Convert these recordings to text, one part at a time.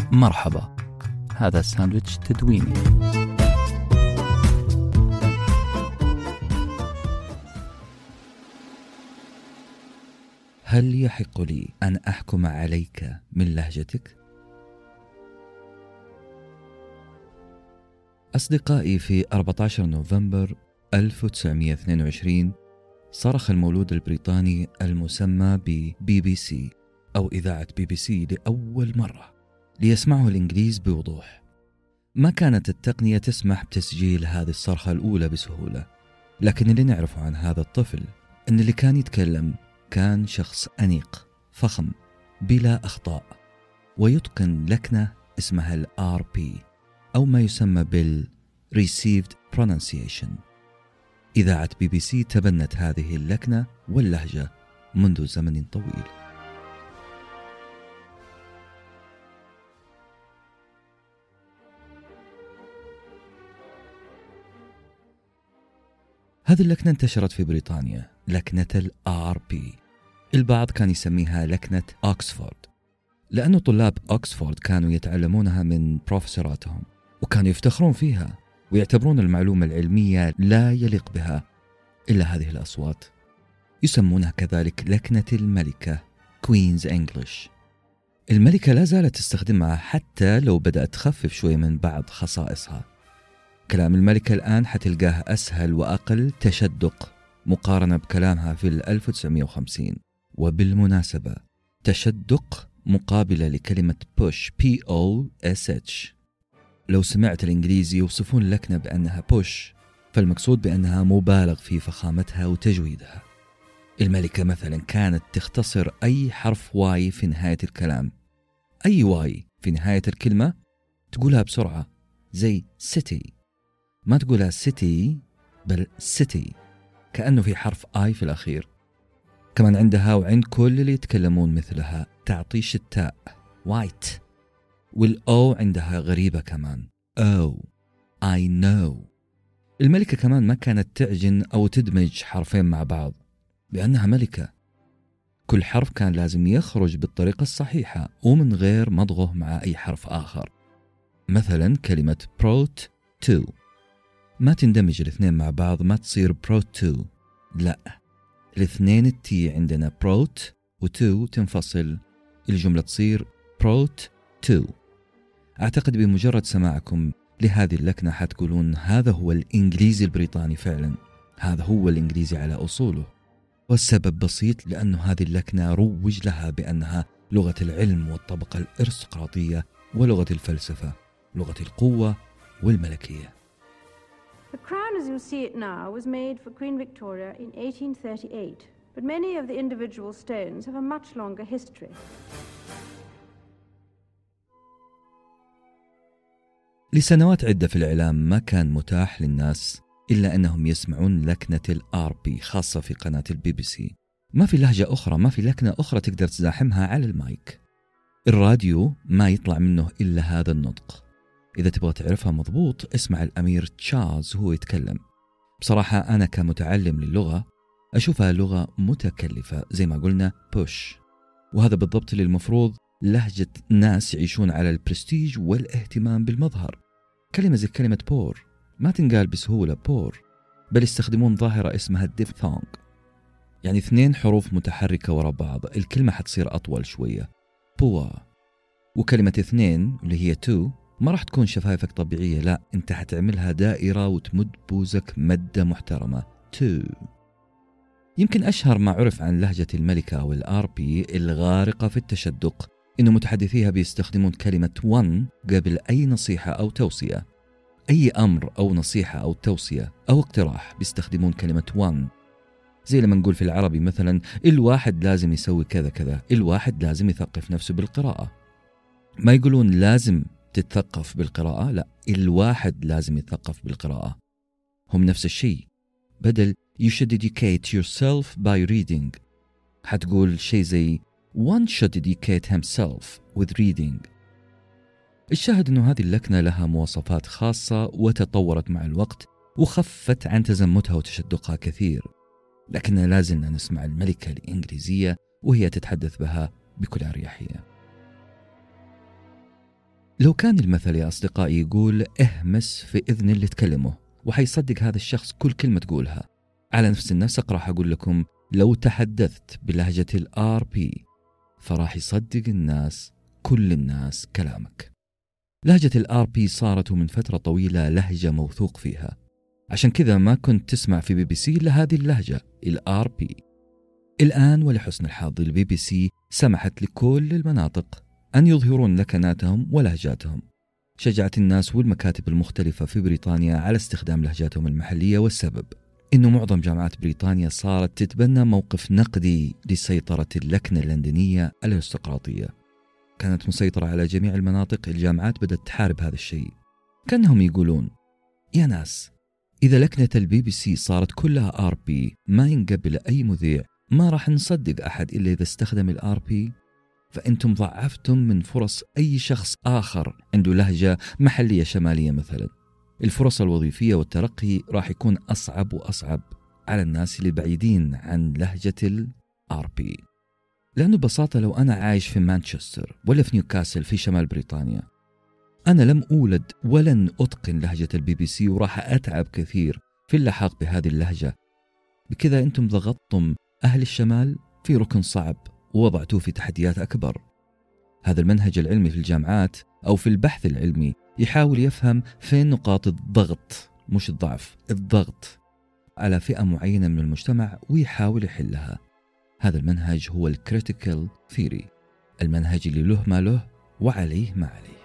مرحبا، هذا ساندويتش تدويني. هل يحق لي أن أحكم عليك من لهجتك؟ أصدقائي، في 14 نوفمبر 1922 صرخ المولود البريطاني المسمى ببي بي سي أو إذاعة بي بي سي لأول مرة ليسمعه الإنجليز بوضوح. ما كانت التقنية تسمح بتسجيل هذه الصرخة الأولى بسهولة، لكن اللي نعرفه عن هذا الطفل أن اللي كان يتكلم كان شخص أنيق فخم بلا أخطاء، ويتقن لكنة اسمها ال RP أو ما يسمى بال Received Pronunciation. إذاعة بي بي سي تبنت هذه اللكنة واللهجة منذ زمن طويل. هذه اللكنة انتشرت في بريطانيا، لكنة ال RP. البعض كان يسميها لكنة أكسفورد، لأن طلاب أكسفورد كانوا يتعلمونها من بروفيسوراتهم وكانوا يفتخرون فيها ويعتبرون المعلومة العلمية لا يليق بها إلا هذه الأصوات. يسمونها كذلك لكنة الملكة Queen's English. الملكة لا زالت تستخدمها حتى لو بدأت تخفف شوي من بعض خصائصها. كلام الملكة الآن حتلقاه أسهل وأقل تشدق مقارنة بكلامها في 1950. وبالمناسبة تشدق مقابلة لكلمة push POSH. لو سمعت الإنجليزي يوصفون اللكنة بأنها push، فالمقصود بأنها مبالغ في فخامتها وتجويدها. الملكة مثلا كانت تختصر أي حرف واي في نهاية الكلام، أي واي في نهاية الكلمة تقولها بسرعة، زي city، ما تقولها city بل city، كأنه في حرف آي في الأخير. كمان عندها وعند كل اللي يتكلمون مثلها تعطيش التاء white، والأو عندها غريبة كمان oh I know. الملكة كمان ما كانت تعجن أو تدمج حرفين مع بعض، لأنها ملكة. كل حرف كان لازم يخرج بالطريقة الصحيحة ومن غير مضغه مع أي حرف آخر. مثلا كلمة brought to ما تندمج الاثنين مع بعض، ما تصير brought to، لا، الاثنين التي عندنا brought وتو تنفصل، الجملة تصير brought to. أعتقد بمجرد سماعكم لهذه اللكنة حتقولون هذا هو الإنجليزي البريطاني فعلا، هذا هو الإنجليزي على أصوله. والسبب بسيط، لأن هذه اللكنة روج لها بأنها لغة العلم والطبقة الأرستقراطية ولغة الفلسفة، لغة القوة والملكية. The crown as you see it now was made for Queen Victoria in 1838, but many of the individual stones have a much longer history. لسنوات عدة في الإعلام ما كان متاح للناس إلا أنهم يسمعون لكنة الRP، خاصة في قناة البي بي سي. ما في لهجة أخرى، ما في لكنة أخرى تقدر تزاحمها على المايك. الراديو ما يطلع منه إلا هذا النطق. إذا تبغى تعرفها مضبوط اسمع الأمير تشارلز هو يتكلم. بصراحة أنا كمتعلم للغة أشوفها لغة متكلفة زي ما قلنا push، وهذا بالضبط اللي المفروض لهجة ناس يعيشون على البرستيج والاهتمام بالمظهر. كلمة زي كلمة بور ما تنقال بسهولة بور، بل يستخدمون ظاهرة اسمها الديفثونج، يعني 2 حروف متحركة وراء بعض، الكلمة حتصير أطول شوية بوا. وكلمة 2 اللي هي تو ما راح تكون شفايفك طبيعية، لا، انت حتعملها دائرة وتمد بوزك مدة محترمة تو. يمكن أشهر ما عرف عن لهجة الملكة أو الRP الغارقة في التشدق إنه متحدثيها بيستخدمون كلمة one قبل أي نصيحة أو توصية. أي أمر أو نصيحة أو توصية أو اقتراح بيستخدمون كلمة one. زي لما نقول في العربي مثلا الواحد لازم يسوي كذا كذا، الواحد لازم يثقف نفسه بالقراءة. ما يقولون لازم تتثقف بالقراءة، لا، الواحد لازم يتثقف بالقراءة. هم نفس الشيء، بدل you should educate yourself by reading حتقول شيء زي one should educate himself with reading. الشاهد أنه هذه اللكنة لها مواصفات خاصة وتطورت مع الوقت وخفت عن تزمتها وتشدقها كثير، لكننا لازلنا نسمع الملكة الإنجليزية وهي تتحدث بها بكل أريحية. لو كان المثل يا أصدقائي يقول اهمس في إذن اللي تكلمه وحيصدق هذا الشخص كل كلمة تقولها، على نفس النسق راح أقول لكم لو تحدثت بلهجة الRP فراح يصدق الناس، كل الناس، كلامك. لهجة الRP صارت من فترة طويلة لهجة موثوق فيها، عشان كذا ما كنت تسمع في BBC إلا هذه اللهجة الRP. الآن ولحسن الحظ BBC سمحت لكل المناطق أن يظهرون لكناتهم ولهجاتهم، شجعت الناس والمكاتب المختلفة في بريطانيا على استخدام لهجاتهم المحلية، والسبب إنه معظم جامعات بريطانيا صارت تتبنى موقف نقدي لسيطرة اللكنة اللندنية الارستقراطية. كانت مسيطرة على جميع المناطق، الجامعات بدأت تحارب هذا الشيء، كأنهم يقولون يا ناس إذا لكنة BBC صارت كلها RP ما ينقبل أي مذيع، ما راح نصدق أحد إلا إذا استخدم الRP، فأنتم ضعفتم من فرص أي شخص آخر عنده لهجة محلية شمالية مثلا. الفرص الوظيفية والترقي راح يكون أصعب وأصعب على الناس اللي بعيدين عن لهجة الRP. لأنه ببساطة لو أنا عايش في مانشستر ولا في نيوكاسل في شمال بريطانيا، أنا لم أولد ولن أتقن لهجة BBC وراح أتعب كثير في اللحاق بهذه اللهجة. بكذا أنتم ضغطتم أهل الشمال في ركن صعب ووضعتوه في تحديات أكبر. هذا المنهج العلمي في الجامعات أو في البحث العلمي يحاول يفهم فين نقاط الضغط، مش الضعف، الضغط على فئة معينة من المجتمع ويحاول يحلها. هذا المنهج هو الكريتيكال ثيوري، المنهج اللي له ما له وعليه ما عليه.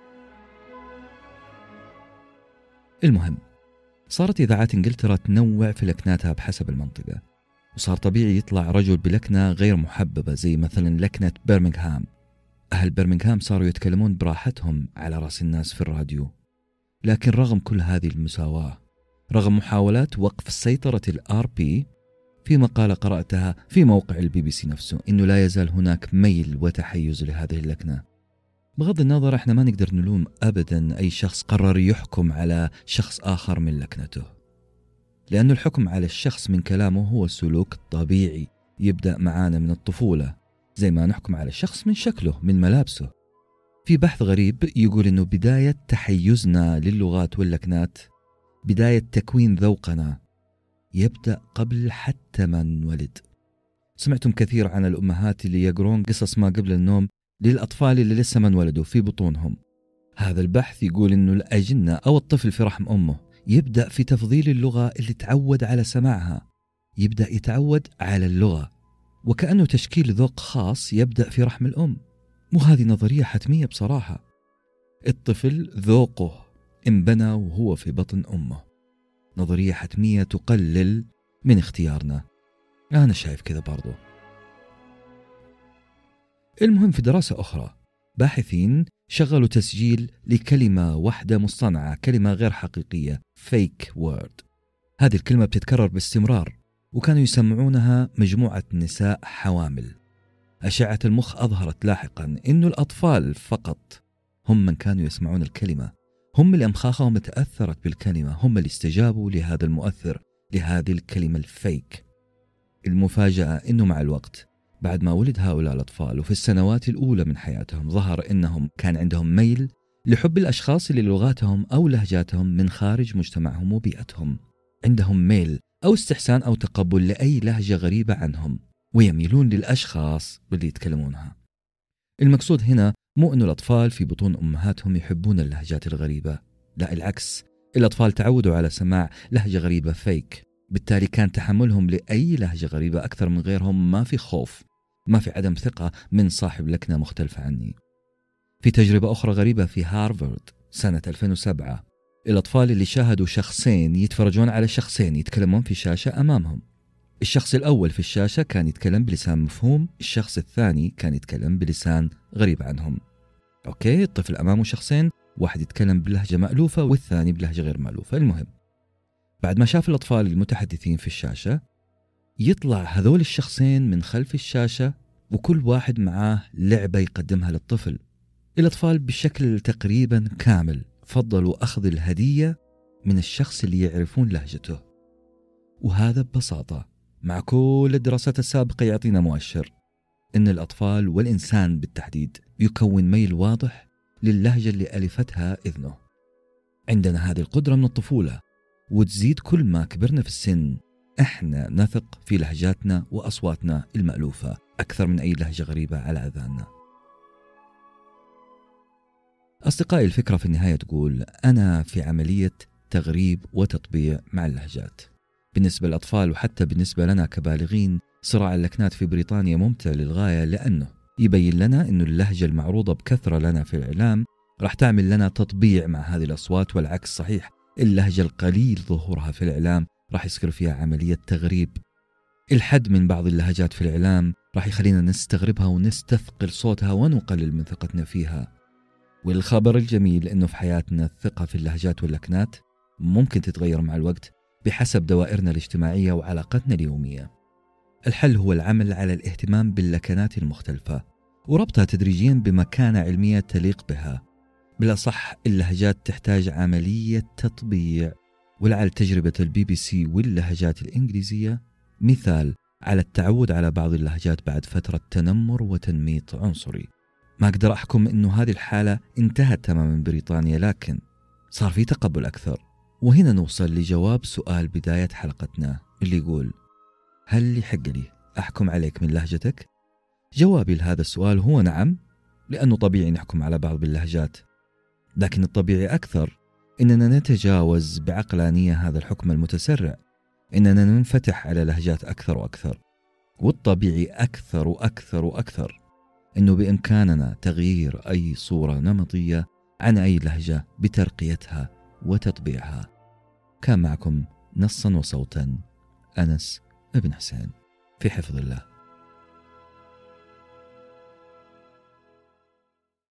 المهم، صارت إذاعات إنجلترا تنوع في لكناتها بحسب المنطقة، وصار طبيعي يطلع رجل بلكنة غير محببة زي مثلا لكنة برمنغهام. أهل برمنغهام صاروا يتكلمون براحتهم على رأس الناس في الراديو. لكن رغم كل هذه المساواة، رغم محاولات وقف سيطرة الRP، في مقالة قرأتها في موقع BBC نفسه إنه لا يزال هناك ميل وتحيز لهذه اللكنة. بغض النظر احنا ما نقدر نلوم أبدا أي شخص قرر يحكم على شخص آخر من لكنته، لأن الحكم على الشخص من كلامه هو سلوك طبيعي يبدأ معانا من الطفولة، زي ما نحكم على الشخص من شكله، من ملابسه. في بحث غريب يقول إنه بداية تحيزنا للغات واللكنات، بداية تكوين ذوقنا، يبدأ قبل حتى ما نولد. سمعتم كثير عن الأمهات اللي يقرون قصص ما قبل النوم للأطفال اللي لسه ما انولدوا في بطونهم. هذا البحث يقول إنه الأجنة أو الطفل في رحم أمه يبدأ في تفضيل اللغة اللي تعود على سماعها، يبدأ يتعود على اللغة، وكأنه تشكيل ذوق خاص يبدأ في رحم الأم. وهذه نظرية حتمية بصراحة. الطفل ذوقه انبنى وهو في بطن أمه، نظرية حتمية تقلل من اختيارنا. أنا شايف كذا برضو. المهم، في دراسة أخرى باحثين شغلوا تسجيل لكلمة واحدة مصطنعة، كلمة غير حقيقية، fake word. هذه الكلمة بتتكرر باستمرار، وكانوا يسمعونها مجموعة نساء حوامل. أشعة المخ أظهرت لاحقا إنه الأطفال فقط هم من كانوا يسمعون الكلمة، هم اللي أمخاخهم تأثرت بالكلمة، هم اللي استجابوا لهذا المؤثر، لهذه الكلمة الفيك. المفاجأة إنه مع الوقت بعد ما ولد هؤلاء الأطفال وفي السنوات الأولى من حياتهم، ظهر إنهم كان عندهم ميل لحب الأشخاص اللي لغاتهم أو لهجاتهم من خارج مجتمعهم وبيئتهم. عندهم ميل أو استحسان أو تقبل لأي لهجة غريبة عنهم، ويميلون للأشخاص اللي يتكلمونها. المقصود هنا مو أنه الأطفال في بطون أمهاتهم يحبون اللهجات الغريبة، لا العكس، الأطفال تعودوا على سماع لهجة غريبة فيك، بالتالي كان تحملهم لأي لهجة غريبة أكثر من غيرهم ما في خوف، ما في عدم ثقة من صاحب لكنة مختلفة عني. في تجربة أخرى غريبة في هارفارد سنة 2007، الأطفال اللي شاهدوا شخصين يتفرجون على شخصين يتكلمون في شاشة أمامهم. الشخص الأول في الشاشة كان يتكلم بلسان مفهوم، الشخص الثاني كان يتكلم بلسان غريب عنهم. أوكي، الطفل أمامه شخصين، واحد يتكلم بلهجة مألوفة والثاني بلهجة غير مألوفة. المهم، بعد ما شاف الأطفال المتحدثين في الشاشة، يطلع هذول الشخصين من خلف الشاشة وكل واحد معاه لعبة يقدمها للطفل. الأطفال بشكل تقريبا كامل فضلوا أخذ الهدية من الشخص اللي يعرفون لهجته. وهذا ببساطة مع كل الدراسات السابقة يعطينا مؤشر إن الأطفال والإنسان بالتحديد يكون ميل واضح للهجة اللي ألفتها إذنه. عندنا هذه القدرة من الطفولة، وتزيد كل ما كبرنا في السن. إحنا نثق في لهجاتنا وأصواتنا المألوفة أكثر من أي لهجة غريبة على أذاننا. أصدقائي، الفكرة في النهاية تقول أنا في عملية تغريب وتطبيع مع اللهجات. بالنسبة للأطفال وحتى بالنسبة لنا كبالغين، صراع اللكنات في بريطانيا ممتع للغاية، لأنه يبين لنا أن اللهجة المعروضة بكثرة لنا في الإعلام راح تعمل لنا تطبيع مع هذه الأصوات، والعكس صحيح. اللهجة القليل ظهورها في الإعلام راح يصير فيها عملية تغريب. الحد من بعض اللهجات في الإعلام راح يخلينا نستغربها ونستثقل صوتها ونقلل من ثقتنا فيها. والخبر الجميل أنه في حياتنا الثقة في اللهجات واللكنات ممكن تتغير مع الوقت بحسب دوائرنا الاجتماعية وعلاقتنا اليومية. الحل هو العمل على الاهتمام باللكنات المختلفة وربطها تدريجيا بمكانة علمية تليق بها. بالأصح اللهجات تحتاج عملية تطبيع، ولعل تجربة BBC واللهجات الإنجليزية مثال على التعود على بعض اللهجات بعد فترة تنمر وتنميط عنصري. ما أقدر أحكم أنه هذه الحالة انتهت تماما بريطانيا، لكن صار في تقبل أكثر. وهنا نوصل لجواب سؤال بداية حلقتنا اللي يقول: هل يحق لي أحكم عليك من لهجتك؟ جوابي لهذا السؤال هو نعم، لأنه طبيعي نحكم على بعض باللهجات، لكن الطبيعي أكثر إننا نتجاوز بعقلانية هذا الحكم المتسرع، إننا ننفتح على لهجات أكثر وأكثر. والطبيعي أكثر وأكثر وأكثر إنه بإمكاننا تغيير أي صورة نمطية عن أي لهجة بترقيتها وتطبيعها. كان معكم نصا وصوتا أنس بن حسين، في حفظ الله.